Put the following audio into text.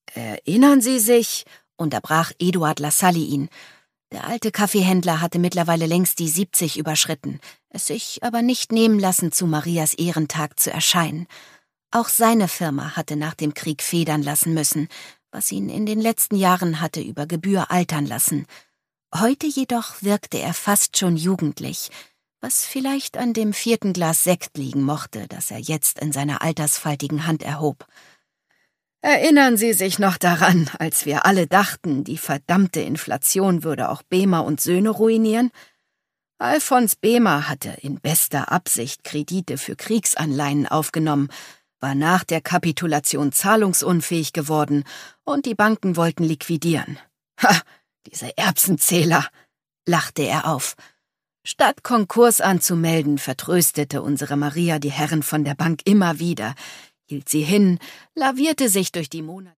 Erinnern Sie sich, unterbrach Eduard Lassalle ihn. Der alte Kaffeehändler hatte mittlerweile längst die 70 überschritten, es sich aber nicht nehmen lassen, zu Marias Ehrentag zu erscheinen. Auch seine Firma hatte nach dem Krieg federn lassen müssen, was ihn in den letzten Jahren hatte über Gebühr altern lassen. Heute jedoch wirkte er fast schon jugendlich, was vielleicht an dem 4. Glas Sekt liegen mochte, das er jetzt in seiner altersfaltigen Hand erhob. Erinnern Sie sich noch daran, als wir alle dachten, die verdammte Inflation würde auch Behmer und Söhne ruinieren? Alfons Behmer hatte in bester Absicht Kredite für Kriegsanleihen aufgenommen, war nach der Kapitulation zahlungsunfähig geworden und die Banken wollten liquidieren. Ha, diese Erbsenzähler, lachte er auf. Statt Konkurs anzumelden, vertröstete unsere Maria die Herren von der Bank immer wieder, hielt sie hin, lavierte sich durch die Monate.